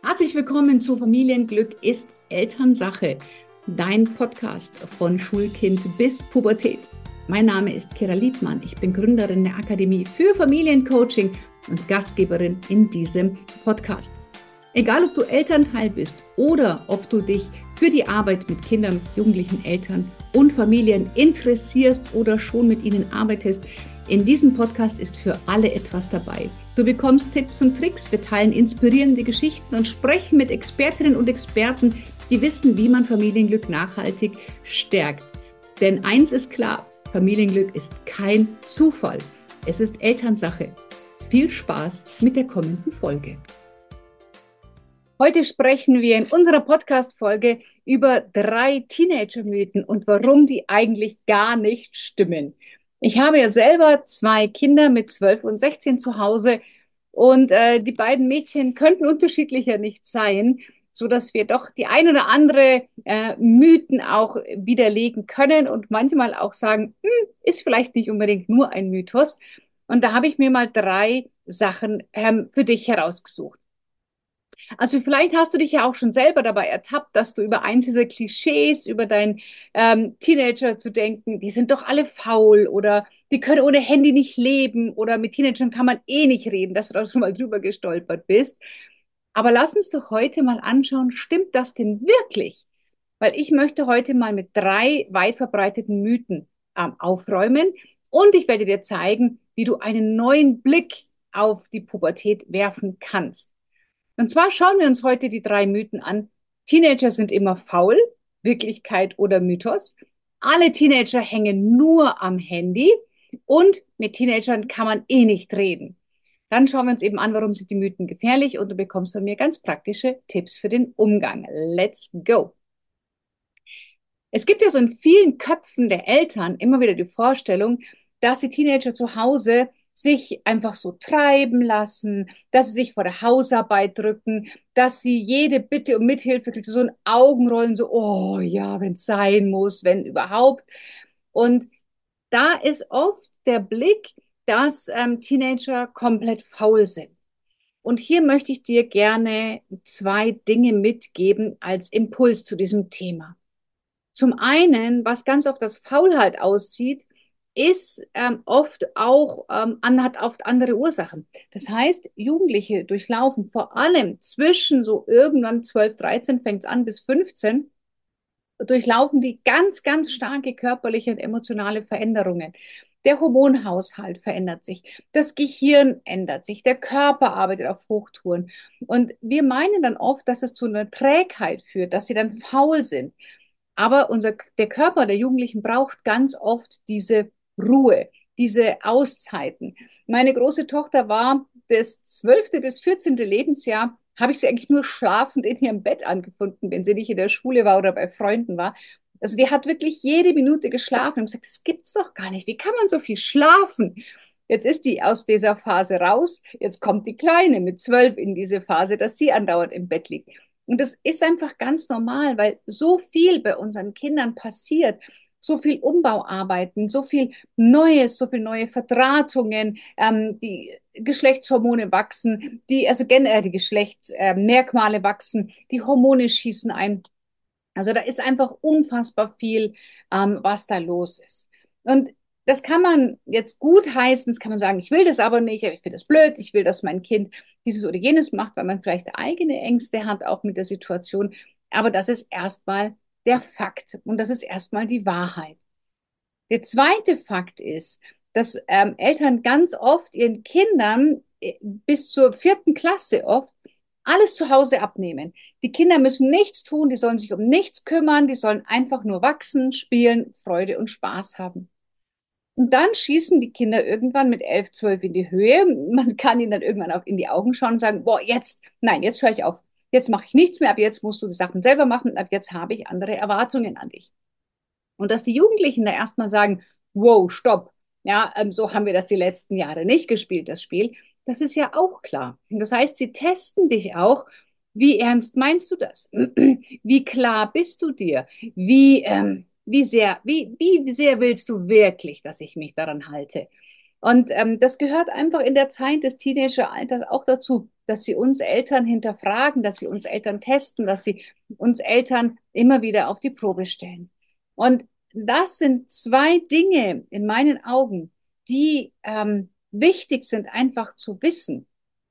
Herzlich willkommen zu Familienglück ist Elternsache, dein Podcast von Schulkind bis Pubertät. Mein Name ist Kira Liebmann, ich bin Gründerin der Akademie für Familiencoaching und Gastgeberin in diesem Podcast. Egal, ob du Elternteil bist oder ob du dich für die Arbeit mit Kindern, jugendlichen Eltern und Familien interessierst oder schon mit ihnen arbeitest, in diesem Podcast ist für alle etwas dabei. Du bekommst Tipps und Tricks, wir teilen inspirierende Geschichten und sprechen mit Expertinnen und Experten, die wissen, wie man Familienglück nachhaltig stärkt. Denn eins ist klar, Familienglück ist kein Zufall. Es ist Elternsache. Viel Spaß mit der kommenden Folge. Heute sprechen wir in unserer Podcast-Folge über 3 Teenager-Mythen und warum die eigentlich gar nicht stimmen. Ich habe ja selber 2 Kinder mit 12 und 16 zu Hause und die beiden Mädchen könnten unterschiedlicher nicht sein, sodass wir doch die ein oder andere Mythen auch widerlegen können und manchmal auch sagen, ist vielleicht nicht unbedingt nur ein Mythos. Und da habe ich mir mal 3 Sachen für dich herausgesucht. Also vielleicht hast du dich ja auch schon selber dabei ertappt, dass du über eins dieser Klischees, über deinen Teenager zu denken, die sind doch alle faul oder die können ohne Handy nicht leben oder mit Teenagern kann man eh nicht reden, dass du da schon mal drüber gestolpert bist. Aber lass uns doch heute mal anschauen, stimmt das denn wirklich? Weil ich möchte heute mal mit 3 weit verbreiteten Mythen aufräumen und ich werde dir zeigen, wie du einen neuen Blick auf die Pubertät werfen kannst. Und zwar schauen wir uns heute die 3 Mythen an. Teenager sind immer faul, Wirklichkeit oder Mythos. Alle Teenager hängen nur am Handy und mit Teenagern kann man eh nicht reden. Dann schauen wir uns eben an, warum sind die Mythen gefährlich und du bekommst von mir ganz praktische Tipps für den Umgang. Let's go! Es gibt ja so in vielen Köpfen der Eltern immer wieder die Vorstellung, dass die Teenager zu Hause sich einfach so treiben lassen, dass sie sich vor der Hausarbeit drücken, dass sie jede Bitte um Mithilfe kriegen, so ein Augenrollen, so, oh ja, wenn es sein muss, wenn überhaupt. Und da ist oft der Blick, dass Teenager komplett faul sind. Und hier möchte ich dir gerne 2 Dinge mitgeben als Impuls zu diesem Thema. Zum einen, was ganz oft als Faulheit aussieht, ist hat oft andere Ursachen. Das heißt, Jugendliche durchlaufen vor allem zwischen so irgendwann 12, 13 fängt es an bis 15, durchlaufen die ganz, ganz starke körperliche und emotionale Veränderungen. Der Hormonhaushalt verändert sich, das Gehirn ändert sich, der Körper arbeitet auf Hochtouren. Und wir meinen dann oft, dass es zu einer Trägheit führt, dass sie dann faul sind. Aber der Körper der Jugendlichen braucht ganz oft diese Ruhe, diese Auszeiten. Meine große Tochter war das 12. bis 14. Lebensjahr, habe ich sie eigentlich nur schlafend in ihrem Bett angefunden, wenn sie nicht in der Schule war oder bei Freunden war. Also die hat wirklich jede Minute geschlafen und gesagt, das gibt's doch gar nicht. Wie kann man so viel schlafen? Jetzt ist die aus dieser Phase raus. Jetzt kommt die Kleine mit 12 in diese Phase, dass sie andauernd im Bett liegt. Und das ist einfach ganz normal, weil so viel bei unseren Kindern passiert, so viel Umbauarbeiten, so viel Neues, so viel neue Verdrahtungen, die Geschlechtshormone wachsen, also generell die Geschlechtsmerkmale wachsen, die Hormone schießen ein. Also da ist einfach unfassbar viel, was da los ist. Und das kann man jetzt gut heißen, das kann man sagen, ich will das aber nicht, ich finde das blöd, ich will, dass mein Kind dieses oder jenes macht, weil man vielleicht eigene Ängste hat, auch mit der Situation. Aber das ist erstmal der Fakt und das ist erstmal die Wahrheit. Der zweite Fakt ist, dass Eltern ganz oft ihren Kindern bis zur 4. Klasse oft alles zu Hause abnehmen. Die Kinder müssen nichts tun, die sollen sich um nichts kümmern, die sollen einfach nur wachsen, spielen, Freude und Spaß haben. Und dann schießen die Kinder irgendwann mit 11, 12 in die Höhe. Man kann ihnen dann irgendwann auch in die Augen schauen und sagen, boah, nein, jetzt höre ich auf. Jetzt mache ich nichts mehr, ab jetzt musst du die Sachen selber machen, ab jetzt habe ich andere Erwartungen an dich. Und dass die Jugendlichen da erstmal sagen, wow, stopp. Ja, so haben wir das die letzten Jahre nicht gespielt, das Spiel. Das ist ja auch klar. Das heißt, sie testen dich auch. Wie ernst meinst du das? Wie klar bist du dir? Wie sehr willst du wirklich, dass ich mich daran halte? Und das gehört einfach in der Zeit des Teenageralters auch dazu, dass sie uns Eltern hinterfragen, dass sie uns Eltern testen, dass sie uns Eltern immer wieder auf die Probe stellen. Und das sind zwei Dinge in meinen Augen, die wichtig sind, einfach zu wissen.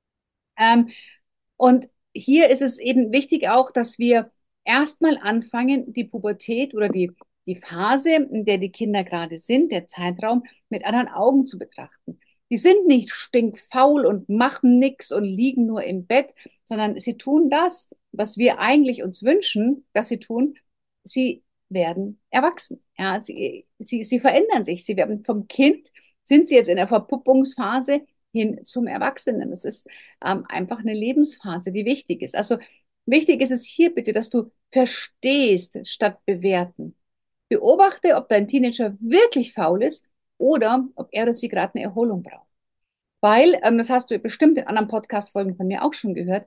Ähm, und hier ist es eben wichtig auch, dass wir erstmal anfangen, die Pubertät oder die Phase, in der die Kinder gerade sind, der Zeitraum, mit anderen Augen zu betrachten. Die sind nicht stinkfaul und machen nichts und liegen nur im Bett, sondern sie tun das, was wir eigentlich uns wünschen, dass sie tun. Sie werden erwachsen. Ja, sie verändern sich. Sie werden vom Kind, sind sie jetzt in der Verpuppungsphase hin zum Erwachsenen. Das ist einfach eine Lebensphase, die wichtig ist. Also wichtig ist es hier bitte, dass du verstehst statt bewerten. Beobachte, ob dein Teenager wirklich faul ist oder ob er oder sie gerade eine Erholung braucht. Weil, das hast du bestimmt in anderen Podcast-Folgen von mir auch schon gehört,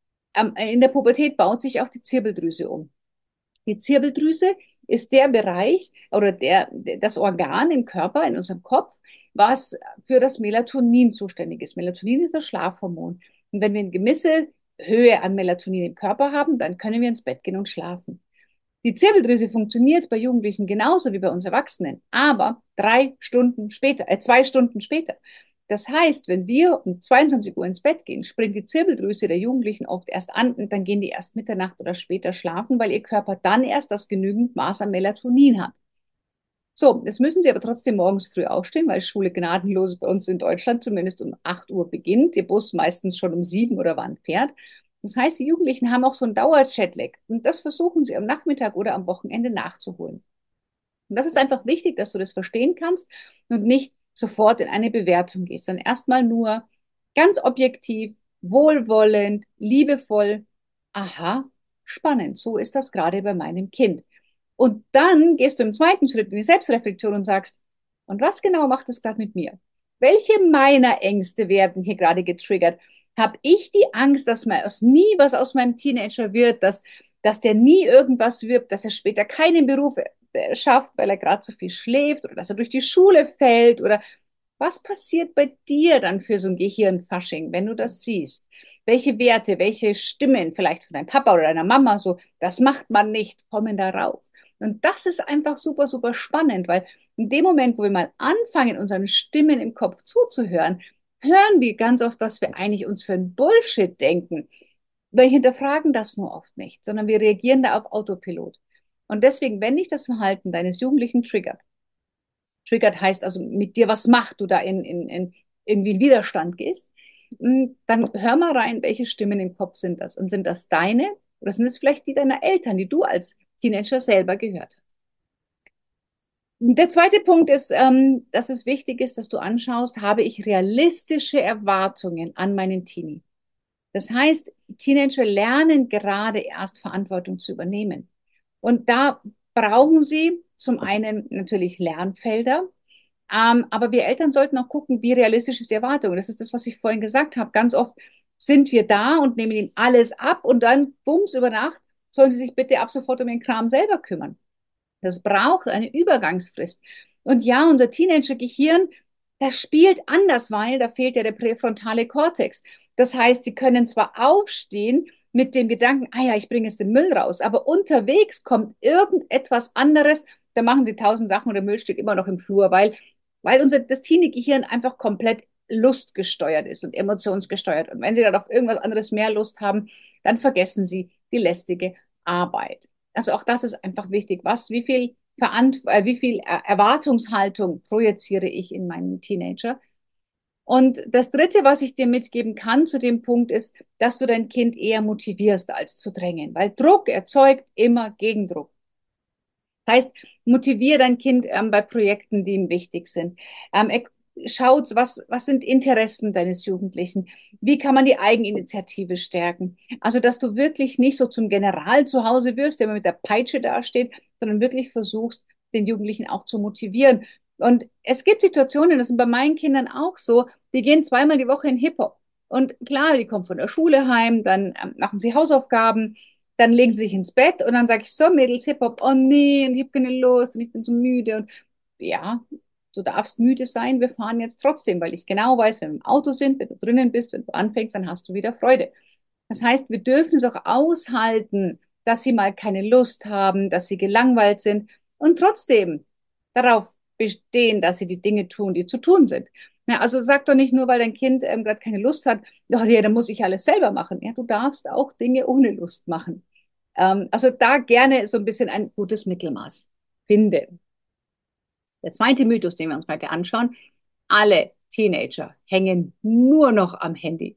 in der Pubertät baut sich auch die Zirbeldrüse um. Die Zirbeldrüse ist der Bereich oder das Organ im Körper, in unserem Kopf, was für das Melatonin zuständig ist. Melatonin ist das Schlafhormon. Und wenn wir eine gewisse Höhe an Melatonin im Körper haben, dann können wir ins Bett gehen und schlafen. Die Zirbeldrüse funktioniert bei Jugendlichen genauso wie bei uns Erwachsenen, aber 3 Stunden später, 2 Stunden später. Das heißt, wenn wir um 22 Uhr ins Bett gehen, springt die Zirbeldrüse der Jugendlichen oft erst an und dann gehen die erst Mitternacht oder später schlafen, weil ihr Körper dann erst das genügend Maß an Melatonin hat. So, jetzt müssen sie aber trotzdem morgens früh aufstehen, weil Schule gnadenlos bei uns in Deutschland zumindest um 8 Uhr beginnt. Der Bus meistens schon um 7 oder wann fährt. Das heißt, die Jugendlichen haben auch so einen Dauer-Jetlag. Und das versuchen sie am Nachmittag oder am Wochenende nachzuholen. Und das ist einfach wichtig, dass du das verstehen kannst und nicht sofort in eine Bewertung gehst, sondern erstmal nur ganz objektiv, wohlwollend, liebevoll. Aha, spannend. So ist das gerade bei meinem Kind. Und dann gehst du im zweiten Schritt in die Selbstreflexion und sagst, und was genau macht es gerade mit mir? Welche meiner Ängste werden hier gerade getriggert? Habe ich die Angst, dass mal nie was aus meinem Teenager wird, dass der nie irgendwas wird, dass er später keinen Beruf schafft, weil er gerade zu viel schläft oder dass er durch die Schule fällt oder was passiert bei dir dann für so ein Gehirnfasching, wenn du das siehst? Welche Werte, welche Stimmen vielleicht von deinem Papa oder deiner Mama so, das macht man nicht, kommen darauf. Und das ist einfach super, super spannend, weil in dem Moment, wo wir mal anfangen, unseren Stimmen im Kopf zuzuhören, hören wir ganz oft, was wir eigentlich uns für ein Bullshit denken. Wir hinterfragen das nur oft nicht, sondern wir reagieren da auf Autopilot. Und deswegen, wenn dich das Verhalten deines Jugendlichen triggert, triggert heißt also mit dir was macht, du da in irgendwie in Widerstand gehst, dann hör mal rein, welche Stimmen im Kopf sind das? Und sind das deine oder sind es vielleicht die deiner Eltern, die du als Teenager selber gehört hast? Der zweite Punkt ist, dass es wichtig ist, dass du anschaust, habe ich realistische Erwartungen an meinen Teenie? Das heißt, Teenager lernen gerade erst Verantwortung zu übernehmen. Und da brauchen sie zum einen natürlich Lernfelder, aber wir Eltern sollten auch gucken, wie realistisch ist die Erwartung. Das ist das, was ich vorhin gesagt habe. Ganz oft sind wir da und nehmen ihnen alles ab und dann, bums, über Nacht, sollen sie sich bitte ab sofort um den Kram selber kümmern. Das braucht eine Übergangsfrist. Und ja, unser Teenager-Gehirn, das spielt anders, weil da fehlt ja der präfrontale Kortex. Das heißt, sie können zwar aufstehen mit dem Gedanken, ah ja, ich bringe jetzt den Müll raus, aber unterwegs kommt irgendetwas anderes, da machen sie 1000 Sachen und der Müll steht immer noch im Flur, weil das Teenie-Gehirn einfach komplett lustgesteuert ist und emotionsgesteuert. Und wenn sie dann auf irgendwas anderes mehr Lust haben, dann vergessen sie die lästige Arbeit. Also auch das ist einfach wichtig. Wie viel Erwartungshaltung projiziere ich in meinen Teenager? Und das Dritte, was ich dir mitgeben kann zu dem Punkt, ist, dass du dein Kind eher motivierst, als zu drängen, weil Druck erzeugt immer Gegendruck. Das heißt, motiviere dein Kind bei Projekten, die ihm wichtig sind. Schaut, was sind Interessen deines Jugendlichen? Wie kann man die Eigeninitiative stärken? Also, dass du wirklich nicht so zum General zu Hause wirst, der mit der Peitsche dasteht, sondern wirklich versuchst, den Jugendlichen auch zu motivieren. Und es gibt Situationen, das sind bei meinen Kindern auch so, die gehen zweimal die Woche in Hip-Hop. Und klar, die kommen von der Schule heim, dann machen sie Hausaufgaben, dann legen sie sich ins Bett und dann sage ich, so Mädels, Hip-Hop, oh nee, und ich habe keine Lust und ich bin so müde und ja, du darfst müde sein, wir fahren jetzt trotzdem, weil ich genau weiß, wenn wir im Auto sind, wenn du drinnen bist, wenn du anfängst, dann hast du wieder Freude. Das heißt, wir dürfen es auch aushalten, dass sie mal keine Lust haben, dass sie gelangweilt sind und trotzdem darauf bestehen, dass sie die Dinge tun, die zu tun sind. Ja, also sag doch nicht nur, weil dein Kind gerade keine Lust hat, oh, ja, dann muss ich alles selber machen. Ja, du darfst auch Dinge ohne Lust machen. Also da gerne so ein bisschen ein gutes Mittelmaß finde. Der zweite Mythos, den wir uns heute anschauen, alle Teenager hängen nur noch am Handy.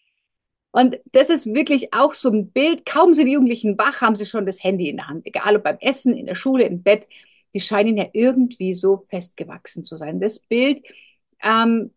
Und das ist wirklich auch so ein Bild. Kaum sind die Jugendlichen wach, haben sie schon das Handy in der Hand. Egal ob beim Essen, in der Schule, im Bett. Die scheinen ja irgendwie so festgewachsen zu sein. Das Bild, ähm,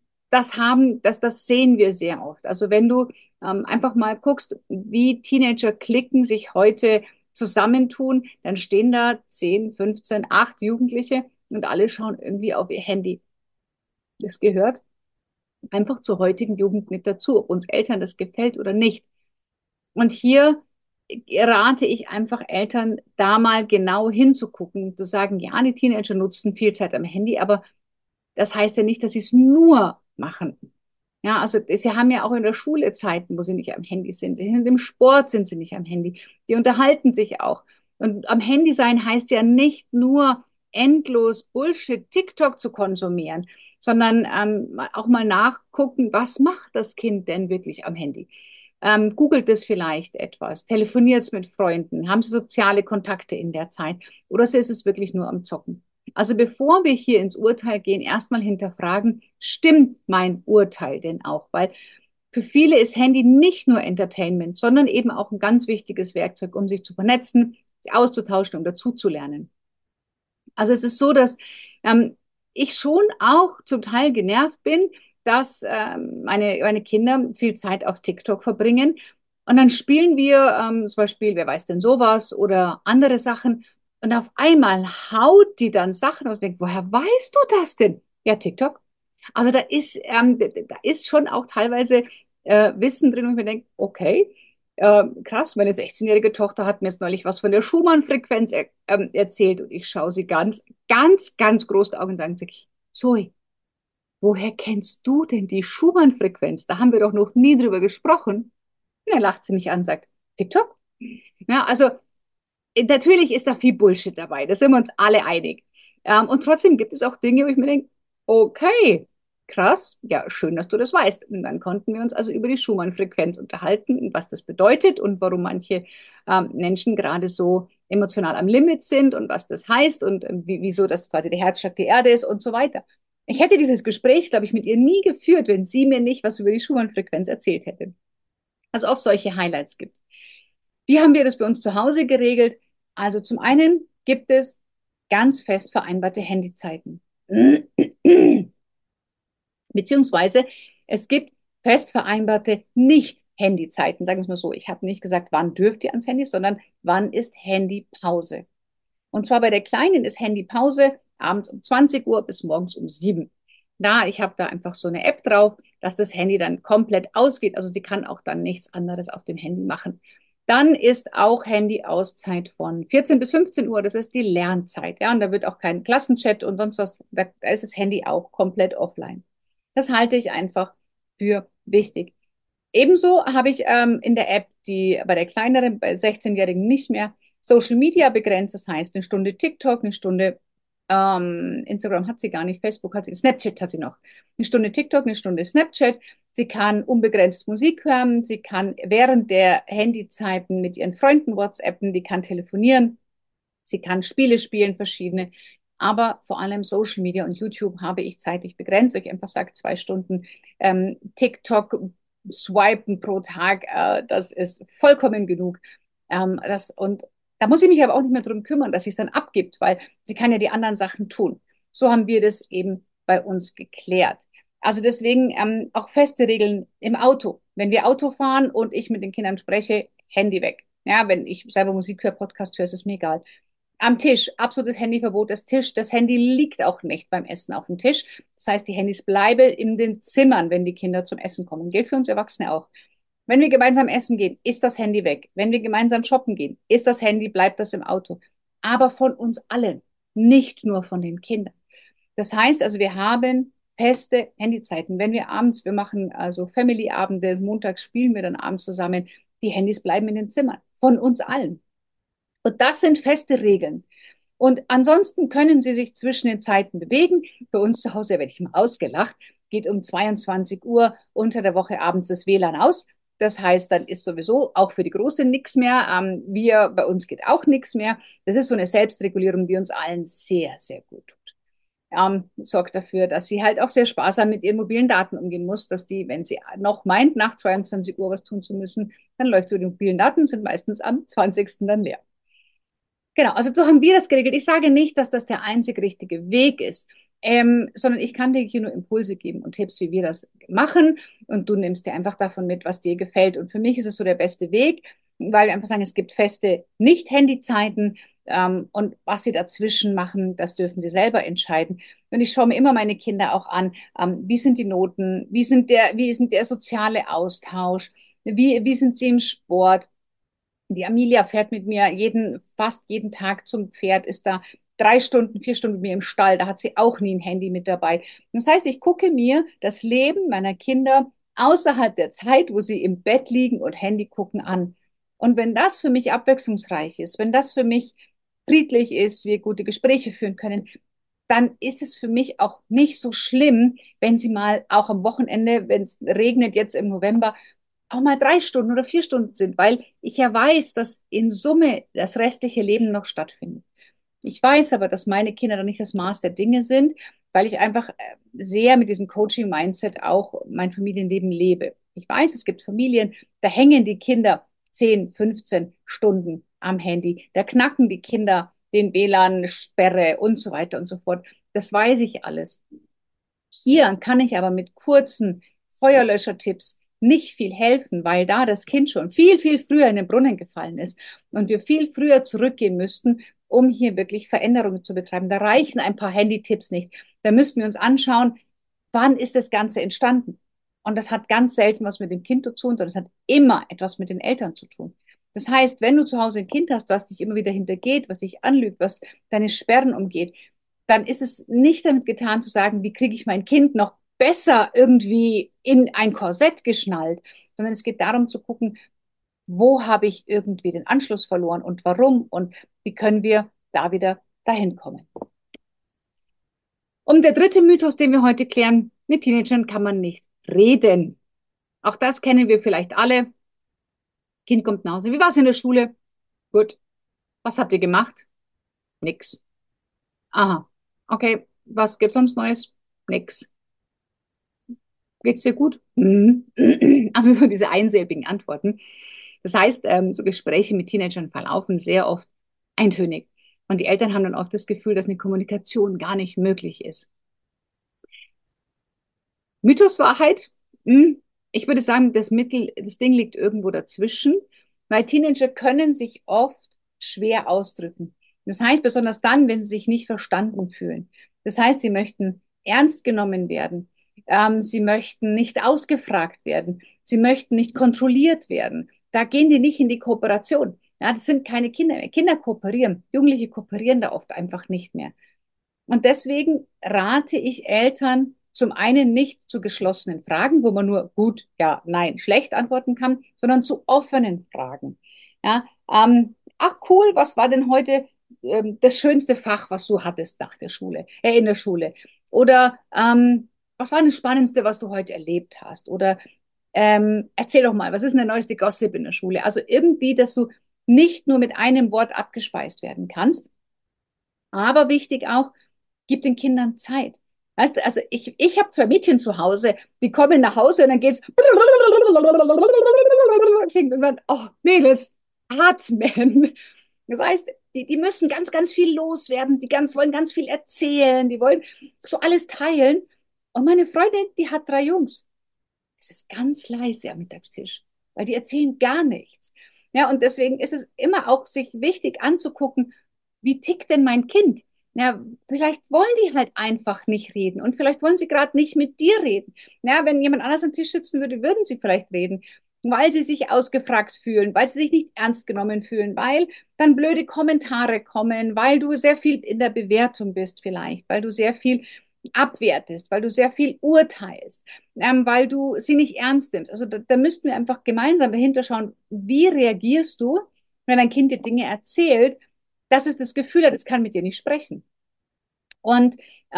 das sehen wir sehr oft. Also wenn du einfach mal guckst, wie Teenager klicken, sich heute zusammentun, dann stehen da 10, 15, 8 Jugendliche und alle schauen irgendwie auf ihr Handy. Das gehört einfach zur heutigen Jugend mit dazu, ob uns Eltern das gefällt oder nicht. Und hier rate ich einfach Eltern, da mal genau hinzugucken, zu sagen, ja, die Teenager nutzen viel Zeit am Handy, aber das heißt ja nicht, dass sie es nur machen. Ja, also sie haben ja auch in der Schule Zeiten, wo sie nicht am Handy sind. Im Sport sind sie nicht am Handy. Die unterhalten sich auch. Und am Handy sein heißt ja nicht nur endlos Bullshit TikTok zu konsumieren, sondern auch mal nachgucken, was macht das Kind denn wirklich am Handy? Googelt es vielleicht etwas, telefoniert es mit Freunden, haben sie soziale Kontakte in der Zeit oder ist es wirklich nur am Zocken? Also bevor wir hier ins Urteil gehen, erstmal hinterfragen, stimmt mein Urteil denn auch? Weil für viele ist Handy nicht nur Entertainment, sondern eben auch ein ganz wichtiges Werkzeug, um sich zu vernetzen, sich auszutauschen, um dazuzulernen. Also es ist so, dass ich schon auch zum Teil genervt bin, dass meine Kinder viel Zeit auf TikTok verbringen. Und dann spielen wir zum Beispiel, wer weiß denn sowas oder andere Sachen. Und auf einmal haut die dann Sachen und denkt, woher weißt du das denn? Ja, TikTok. Also da ist schon auch teilweise Wissen drin und ich mir denke, okay, krass, meine 16-jährige Tochter hat mir jetzt neulich was von der Schumann-Frequenz erzählt und ich schaue sie ganz groß in die Augen und sage, Zoe, woher kennst du denn die Schumann-Frequenz? Da haben wir doch noch nie drüber gesprochen. Und dann lacht sie mich an und sagt, TikTok? Ja, also natürlich ist da viel Bullshit dabei, da sind wir uns alle einig. Und trotzdem gibt es auch Dinge, wo ich mir denke, okay, krass, ja, schön, dass du das weißt. Und dann konnten wir uns also über die Schumann-Frequenz unterhalten und was das bedeutet und warum manche Menschen gerade so emotional am Limit sind und was das heißt und wieso das quasi der Herzschlag der Erde ist und so weiter. Ich hätte dieses Gespräch, glaube ich, mit ihr nie geführt, wenn sie mir nicht was über die Schumann-Frequenz erzählt hätte. Also auch solche Highlights gibt. Wie haben wir das bei uns zu Hause geregelt? Also zum einen gibt es ganz fest vereinbarte Handyzeiten. Beziehungsweise es gibt fest vereinbarte Nicht-Handyzeiten. Sagen wir es mal so. Ich habe nicht gesagt, wann dürft ihr ans Handy, sondern wann ist Handypause. Und zwar bei der Kleinen ist Handypause abends um 20 Uhr bis morgens um 7. Ich habe da einfach so eine App drauf, dass das Handy dann komplett ausgeht. Also sie kann auch dann nichts anderes auf dem Handy machen. Dann ist auch Handy-Auszeit von 14 bis 15 Uhr. Das ist die Lernzeit. Ja, und da wird auch kein Klassenchat und sonst was. Da ist das Handy auch komplett offline. Das halte ich einfach für wichtig. Ebenso habe ich in der App, die bei der kleineren, bei 16-Jährigen nicht mehr, Social Media begrenzt. Das heißt, eine Stunde TikTok, eine Stunde Instagram hat sie gar nicht, Facebook hat sie, Snapchat hat sie noch. Eine Stunde TikTok, eine Stunde Snapchat. Sie kann unbegrenzt Musik hören. Sie kann während der Handyzeiten mit ihren Freunden WhatsAppen, die kann telefonieren. Sie kann Spiele spielen, verschiedene. Aber vor allem Social Media und YouTube habe ich zeitlich begrenzt. Ich einfach sage 2 Stunden TikTok swipen pro Tag. Das ist vollkommen genug. Und da muss ich mich aber auch nicht mehr drum kümmern, dass sie es dann abgibt, weil sie kann ja die anderen Sachen tun. So haben wir das eben bei uns geklärt. Also deswegen auch feste Regeln im Auto. Wenn wir Auto fahren und ich mit den Kindern spreche, Handy weg. Ja, wenn ich selber Musik höre, Podcast höre, ist es mir egal. Am Tisch, absolutes Handyverbot, das Handy liegt auch nicht beim Essen auf dem Tisch. Das heißt, die Handys bleiben in den Zimmern, wenn die Kinder zum Essen kommen. Gilt für uns Erwachsene auch. Wenn wir gemeinsam essen gehen, ist das Handy weg. Wenn wir gemeinsam shoppen gehen, ist das Handy, bleibt das im Auto. Aber von uns allen, nicht nur von den Kindern. Das heißt also, wir haben feste Handyzeiten. Wenn wir abends, wir machen also Family-Abende, montags spielen wir dann abends zusammen, die Handys bleiben in den Zimmern, von uns allen. Und das sind feste Regeln. Und ansonsten können sie sich zwischen den Zeiten bewegen. Bei uns zu Hause werde ich immer ausgelacht, geht um 22 Uhr unter der Woche abends das WLAN aus. Das heißt, dann ist sowieso auch für die Große nichts mehr. Bei uns geht auch nichts mehr. Das ist so eine Selbstregulierung, die uns allen sehr, sehr gut tut. Sorgt dafür, dass sie halt auch sehr sparsam mit ihren mobilen Daten umgehen muss, dass die, wenn sie noch meint, nach 22 Uhr was tun zu müssen, dann läuft so die mobilen Daten, sind meistens am 20. dann leer. Genau, also so haben wir das geregelt. Ich sage nicht, dass das der einzig richtige Weg ist, sondern ich kann dir hier nur Impulse geben und Tipps, wie wir das machen. Und du nimmst dir einfach davon mit, was dir gefällt. Und für mich ist es so der beste Weg, weil wir einfach sagen, es gibt feste Nicht-Handy-Zeiten. Und was sie dazwischen machen, das dürfen sie selber entscheiden. Und ich schaue mir immer meine Kinder auch an, wie sind die Noten, wie ist der soziale Austausch, wie sind sie im Sport. Die Amelia fährt mit mir fast jeden Tag zum Pferd, ist da 3 Stunden, 4 Stunden mit mir im Stall. Da hat sie auch nie ein Handy mit dabei. Das heißt, ich gucke mir das Leben meiner Kinder außerhalb der Zeit, wo sie im Bett liegen und Handy gucken, an. Und wenn das für mich abwechslungsreich ist, wenn das für mich friedlich ist, wir gute Gespräche führen können, dann ist es für mich auch nicht so schlimm, wenn sie mal auch am Wochenende, wenn es regnet jetzt im November, auch mal 3 Stunden oder 4 Stunden sind, weil ich ja weiß, dass in Summe das restliche Leben noch stattfindet. Ich weiß aber, dass meine Kinder dann nicht das Maß der Dinge sind, weil ich einfach sehr mit diesem Coaching-Mindset auch mein Familienleben lebe. Ich weiß, es gibt Familien, da hängen die Kinder 10, 15 Stunden am Handy. Da knacken die Kinder den WLAN-Sperre und so weiter und so fort. Das weiß ich alles. Hier kann ich aber mit kurzen Feuerlöschertipps nicht viel helfen, weil da das Kind schon viel, viel früher in den Brunnen gefallen ist und wir viel früher zurückgehen müssten, um hier wirklich Veränderungen zu betreiben. Da reichen ein paar Handy-Tipps nicht. Da müssten wir uns anschauen, wann ist das Ganze entstanden? Und das hat ganz selten was mit dem Kind zu tun, sondern es hat immer etwas mit den Eltern zu tun. Das heißt, wenn du zu Hause ein Kind hast, was dich immer wieder hintergeht, was dich anlügt, was deine Sperren umgeht, dann ist es nicht damit getan zu sagen, wie kriege ich mein Kind noch besser irgendwie in ein Korsett geschnallt, sondern es geht darum zu gucken, wo habe ich irgendwie den Anschluss verloren und warum und wie können wir da wieder dahin kommen. Und der dritte Mythos, den wir heute klären, mit Teenagern kann man nicht reden. Auch das kennen wir vielleicht alle. Kind kommt nach Hause. Wie war es in der Schule? Gut. Was habt ihr gemacht? Nix. Aha. Okay. Was gibt's sonst Neues? Nix. Geht's dir gut? Mhm. Also so diese einsilbigen Antworten. Das heißt, so Gespräche mit Teenagern verlaufen sehr oft eintönig. Und die Eltern haben dann oft das Gefühl, dass eine Kommunikation gar nicht möglich ist. Mythoswahrheit? Hm, Ich würde sagen, das Ding liegt irgendwo dazwischen, weil Teenager können sich oft schwer ausdrücken. Das heißt, besonders dann, wenn sie sich nicht verstanden fühlen. Das heißt, sie möchten ernst genommen werden. Sie möchten nicht ausgefragt werden. Sie möchten nicht kontrolliert werden. Da gehen die nicht in die Kooperation. Ja, das sind keine Kinder mehr. Kinder kooperieren. Jugendliche kooperieren da oft einfach nicht mehr. Und deswegen rate ich Eltern zum einen nicht zu geschlossenen Fragen, wo man nur gut, ja, nein, schlecht antworten kann, sondern zu offenen Fragen. Ja, ach cool, was war denn heute das schönste Fach, was du hattest nach der Schule, in der Schule? Oder was war das Spannendste, was du heute erlebt hast? Oder erzähl doch mal, was ist denn der neueste Gossip in der Schule? Also irgendwie, dass du nicht nur mit einem Wort abgespeist werden kannst, aber wichtig auch, gib den Kindern Zeit. Weißt du, also ich habe zwei Mädchen zu Hause, die kommen nach Hause und dann geht's. Ich denke irgendwann, oh, Mädels, atmen. Das heißt, die müssen ganz, ganz viel loswerden, wollen ganz viel erzählen, die wollen so alles teilen. Und meine Freundin, die hat 3 Jungs. Es ist ganz leise am Mittagstisch, weil die erzählen gar nichts. Ja, und deswegen ist es immer auch sich wichtig anzugucken, wie tickt denn mein Kind? Ja, vielleicht wollen die halt einfach nicht reden und vielleicht wollen sie gerade nicht mit dir reden. Ja, wenn jemand anders am Tisch sitzen würde, würden sie vielleicht reden. weil sie sich ausgefragt fühlen, weil sie sich nicht ernst genommen fühlen, weil dann blöde Kommentare kommen, weil du sehr viel in der Bewertung bist vielleicht, weil du sehr viel abwertest, weil du sehr viel urteilst, weil du sie nicht ernst nimmst. Also da müssten wir einfach gemeinsam dahinter schauen, wie reagierst du, wenn ein Kind dir Dinge erzählt, dass es das Gefühl hat, es kann mit dir nicht sprechen. Und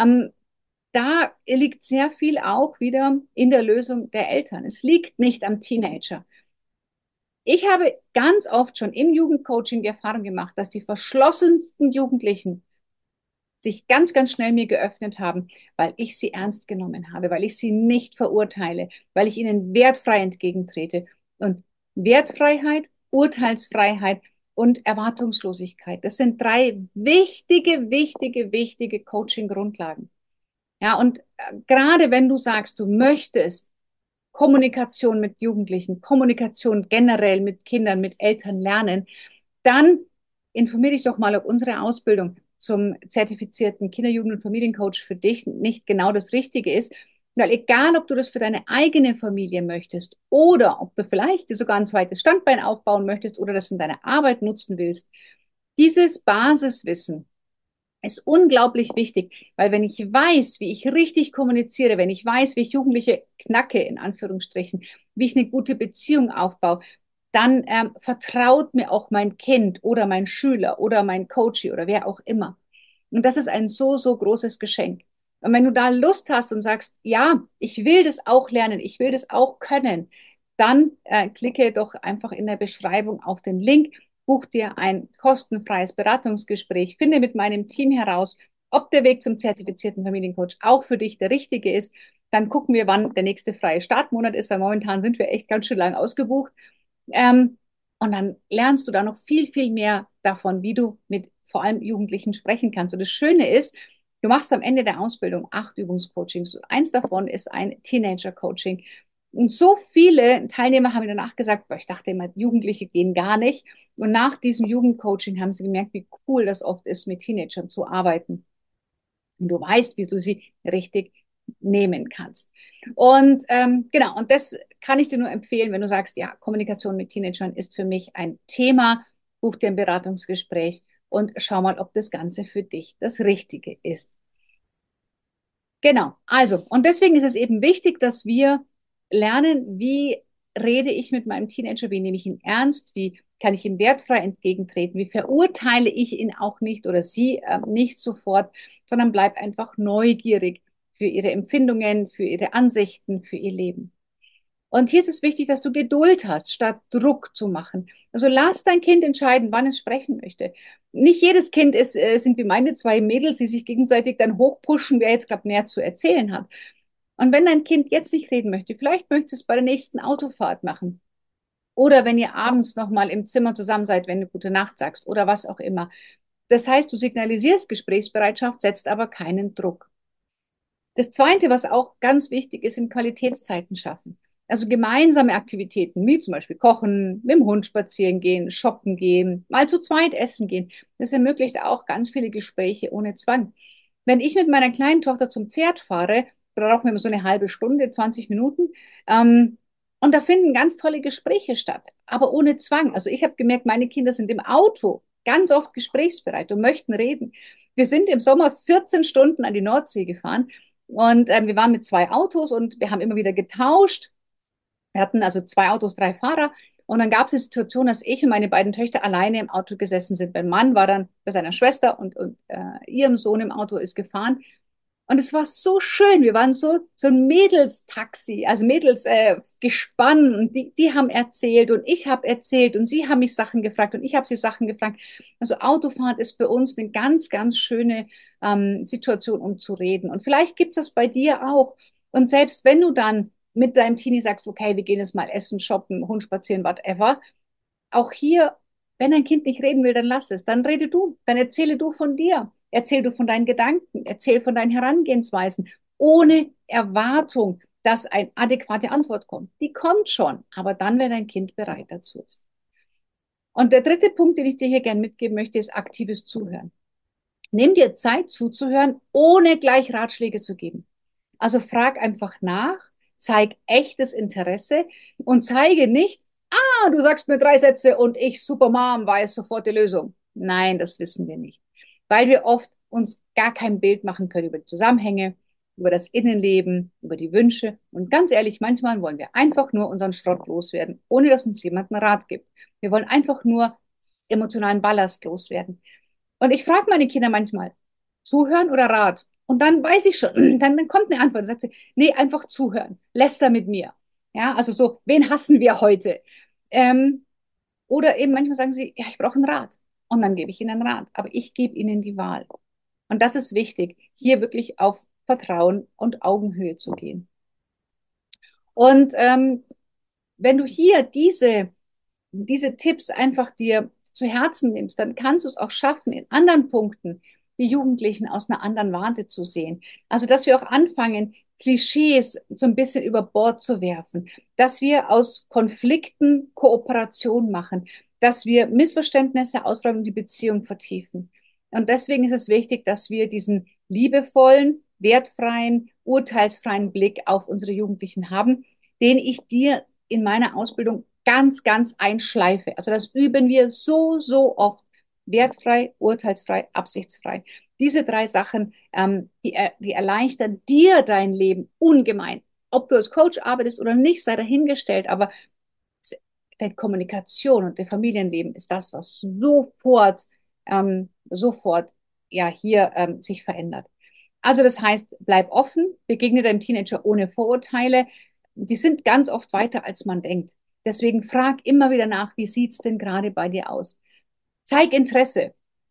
da liegt sehr viel auch wieder in der Lösung der Eltern. Es liegt nicht am Teenager. Ich habe ganz oft schon im Jugendcoaching die Erfahrung gemacht, dass die verschlossensten Jugendlichen sich ganz, ganz schnell mir geöffnet haben, weil ich sie ernst genommen habe, weil ich sie nicht verurteile, weil ich ihnen wertfrei entgegentrete. Und Wertfreiheit, Urteilsfreiheit und Erwartungslosigkeit, das sind drei wichtige Coaching-Grundlagen. Ja, und gerade wenn du sagst, du möchtest Kommunikation mit Jugendlichen, Kommunikation generell mit Kindern, mit Eltern lernen, dann informiere dich doch mal, ob unsere Ausbildung zum zertifizierten Kinder-, Jugend- und Familiencoach für dich nicht genau das Richtige ist. Weil egal, ob du das für deine eigene Familie möchtest oder ob du vielleicht sogar ein zweites Standbein aufbauen möchtest oder das in deiner Arbeit nutzen willst, dieses Basiswissen ist unglaublich wichtig, weil wenn ich weiß, wie ich richtig kommuniziere, wenn ich weiß, wie ich Jugendliche knacke, in Anführungsstrichen, wie ich eine gute Beziehung aufbaue, dann vertraut mir auch mein Kind oder mein Schüler oder mein Coach oder wer auch immer. Und das ist ein so großes Geschenk. Und wenn du da Lust hast und sagst, ja, ich will das auch lernen, ich will das auch können, dann klicke doch einfach in der Beschreibung auf den Link, buch dir ein kostenfreies Beratungsgespräch, finde mit meinem Team heraus, ob der Weg zum zertifizierten Familiencoach auch für dich der richtige ist. Dann gucken wir, wann der nächste freie Startmonat ist, weil momentan sind wir echt ganz schön lang ausgebucht. Ähm, und dann lernst du da noch viel mehr davon, wie du mit vor allem Jugendlichen sprechen kannst. Und das Schöne ist, du machst am Ende der Ausbildung 8 Übungscoachings. Eins davon ist ein Teenager-Coaching. Und so viele Teilnehmer haben mir danach gesagt, boah, ich dachte immer, Jugendliche gehen gar nicht. Und nach diesem Jugendcoaching haben sie gemerkt, wie cool das oft ist, mit Teenagern zu arbeiten. Und du weißt, wie du sie richtig nehmen kannst. Und genau, und das kann ich dir nur empfehlen, wenn du sagst, ja, Kommunikation mit Teenagern ist für mich ein Thema, buch dir ein Beratungsgespräch und schau mal, ob das Ganze für dich das Richtige ist. Genau, also, und deswegen ist es eben wichtig, dass wir lernen, wie rede ich mit meinem Teenager, wie nehme ich ihn ernst, wie kann ich ihm wertfrei entgegentreten, wie verurteile ich ihn auch nicht oder sie nicht sofort, sondern bleib einfach neugierig für ihre Empfindungen, für ihre Ansichten, für ihr Leben. Und hier ist es wichtig, dass du Geduld hast, statt Druck zu machen. Also lass dein Kind entscheiden, wann es sprechen möchte. Nicht jedes Kind sind wie meine zwei Mädels, die sich gegenseitig dann hochpushen, wer jetzt gerade mehr zu erzählen hat. Und wenn dein Kind jetzt nicht reden möchte, vielleicht möchte es bei der nächsten Autofahrt machen. Oder wenn ihr abends nochmal im Zimmer zusammen seid, wenn du gute Nacht sagst oder was auch immer. Das heißt, du signalisierst Gesprächsbereitschaft, setzt aber keinen Druck. Das Zweite, was auch ganz wichtig ist, sind Qualitätszeiten schaffen. Also gemeinsame Aktivitäten, wie zum Beispiel Kochen, mit dem Hund spazieren gehen, shoppen gehen, mal zu zweit essen gehen. Das ermöglicht auch ganz viele Gespräche ohne Zwang. Wenn ich mit meiner kleinen Tochter zum Pferd fahre, brauchen wir immer so eine halbe Stunde, 20 Minuten. Und da finden ganz tolle Gespräche statt, aber ohne Zwang. Also ich habe gemerkt, meine Kinder sind im Auto ganz oft gesprächsbereit und möchten reden. Wir sind im Sommer 14 Stunden an die Nordsee gefahren und wir waren mit zwei Autos und wir haben immer wieder getauscht. Wir hatten also zwei Autos, drei Fahrer. Und dann gab es die Situation, dass ich und meine beiden Töchter alleine im Auto gesessen sind. Mein Mann war dann bei seiner Schwester und ihrem Sohn im Auto ist gefahren. Und es war so schön. Wir waren so ein Mädelstaxi, also Mädelsgespann. Und die haben erzählt und ich habe erzählt und sie haben mich Sachen gefragt und ich habe sie Sachen gefragt. Also Autofahrt ist bei uns eine ganz schöne Situation, um zu reden. Und vielleicht gibt es das bei dir auch. Und selbst wenn du dann mit deinem Teenie sagst, okay, wir gehen jetzt mal essen, shoppen, Hund spazieren, whatever, auch hier, wenn dein Kind nicht reden will, dann lass es. Dann rede du, dann erzähle du von dir. Erzähl du von deinen Gedanken, erzähl von deinen Herangehensweisen, ohne Erwartung, dass eine adäquate Antwort kommt. Die kommt schon, aber dann, wenn dein Kind bereit dazu ist. Und der dritte Punkt, den ich dir hier gerne mitgeben möchte, ist aktives Zuhören. Nimm dir Zeit zuzuhören, ohne gleich Ratschläge zu geben. Also frag einfach nach, Zeig echtes Interesse und zeige nicht, du sagst mir 3 Sätze und ich, Supermom, weiß sofort die Lösung. Nein, das wissen wir nicht. Weil wir oft uns gar kein Bild machen können über die Zusammenhänge, über das Innenleben, über die Wünsche. Und ganz ehrlich, manchmal wollen wir einfach nur unseren Schrott loswerden, ohne dass uns jemand einen Rat gibt. Wir wollen einfach nur emotionalen Ballast loswerden. Und ich frage meine Kinder manchmal, zuhören oder Rat? Und dann weiß ich schon, dann kommt eine Antwort, dann sagt sie, nee, einfach zuhören, läster mit mir. Ja, also so, wen hassen wir heute? Ähm, oder eben manchmal sagen sie, ja, ich brauche einen Rat. Und dann gebe ich ihnen einen Rat. Aber ich gebe ihnen die Wahl. Und das ist wichtig, hier wirklich auf Vertrauen und Augenhöhe zu gehen. Und wenn du hier diese Tipps einfach dir zu Herzen nimmst, dann kannst du es auch schaffen, in anderen Punkten die Jugendlichen aus einer anderen Warte zu sehen. Also, dass wir auch anfangen, Klischees so ein bisschen über Bord zu werfen, dass wir aus Konflikten Kooperation machen, dass wir Missverständnisse ausräumen und die Beziehung vertiefen. Und deswegen ist es wichtig, dass wir diesen liebevollen, wertfreien, urteilsfreien Blick auf unsere Jugendlichen haben, den ich dir in meiner Ausbildung ganz, ganz einschleife. Also das üben wir so, so oft. Wertfrei, urteilsfrei, absichtsfrei. Diese 3 Sachen, die erleichtern dir dein Leben ungemein. Ob du als Coach arbeitest oder nicht, sei dahingestellt, aber die Kommunikation und das Familienleben ist das, was sofort ja hier sich verändert. Also das heißt, bleib offen, begegne deinem Teenager ohne Vorurteile. Die sind ganz oft weiter, als man denkt. Deswegen frag immer wieder nach, wie sieht's denn gerade bei dir aus? Zeig Interesse.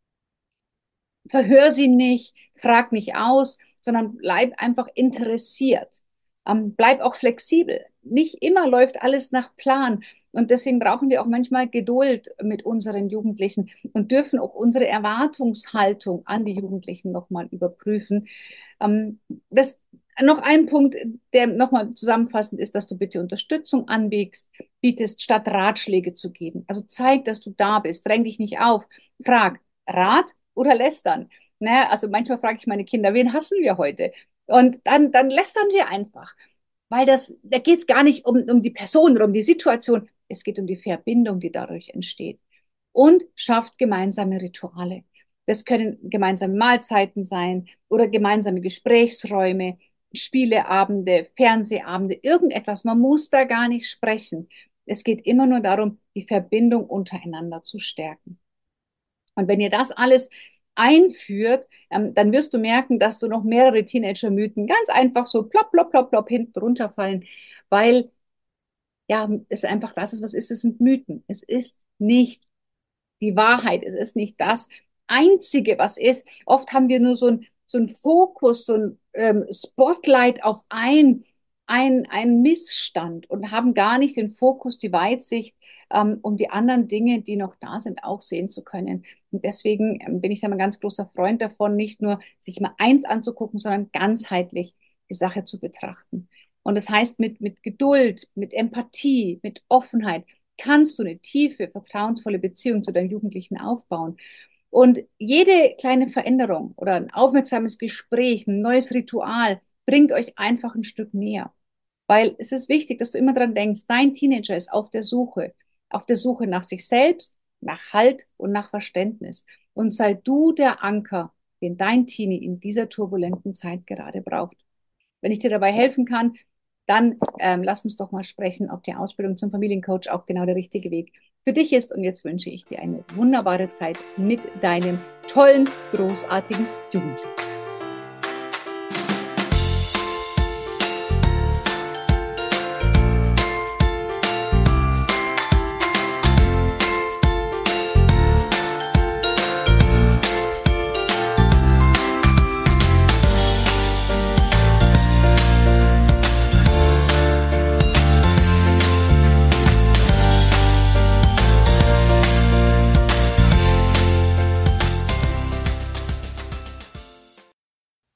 Verhör sie nicht, frag nicht aus, sondern bleib einfach interessiert. Bleib auch flexibel. Nicht immer läuft alles nach Plan. Und deswegen brauchen wir auch manchmal Geduld mit unseren Jugendlichen und dürfen auch unsere Erwartungshaltung an die Jugendlichen nochmal überprüfen. Das noch ein Punkt, der nochmal zusammenfassend ist, dass du bitte Unterstützung bietest, statt Ratschläge zu geben. Also zeig, dass du da bist, dräng dich nicht auf, frag Rat oder lästern. Naja, also manchmal frage ich meine Kinder, wen hassen wir heute? Und dann lästern wir einfach, weil da geht es gar nicht um die Person oder um die Situation, es geht um die Verbindung, die dadurch entsteht. Und schafft gemeinsame Rituale. Das können gemeinsame Mahlzeiten sein oder gemeinsame Gesprächsräume, Spieleabende, Fernsehabende, irgendetwas. Man muss da gar nicht sprechen. Es geht immer nur darum, die Verbindung untereinander zu stärken. Und wenn ihr das alles einführt, dann wirst du merken, dass du noch mehrere Teenager-Mythen ganz einfach so plopp, plopp, plopp, plopp hinten runterfallen, weil ja, es einfach das ist, was ist, es sind Mythen. Es ist nicht die Wahrheit, es ist nicht das Einzige, was ist. Oft haben wir nur so ein Fokus, so ein Spotlight auf ein Missstand und haben gar nicht den Fokus, die Weitsicht, um die anderen Dinge, die noch da sind, auch sehen zu können. Und deswegen bin ich da mal ein ganz großer Freund davon, nicht nur sich mal eins anzugucken, sondern ganzheitlich die Sache zu betrachten. Und das heißt, mit Geduld, mit Empathie, mit Offenheit kannst du eine tiefe, vertrauensvolle Beziehung zu deinem Jugendlichen aufbauen. Und jede kleine Veränderung oder ein aufmerksames Gespräch, ein neues Ritual bringt euch einfach ein Stück näher. Weil es ist wichtig, dass du immer dran denkst, dein Teenager ist auf der Suche nach sich selbst, nach Halt und nach Verständnis. Und sei du der Anker, den dein Teenie in dieser turbulenten Zeit gerade braucht. Wenn ich dir dabei helfen kann, dann lass uns doch mal sprechen, ob die Ausbildung zum Familiencoach auch genau der richtige Weg für dich ist. Und jetzt wünsche ich dir eine wunderbare Zeit mit deinem tollen, großartigen Jugendlichen.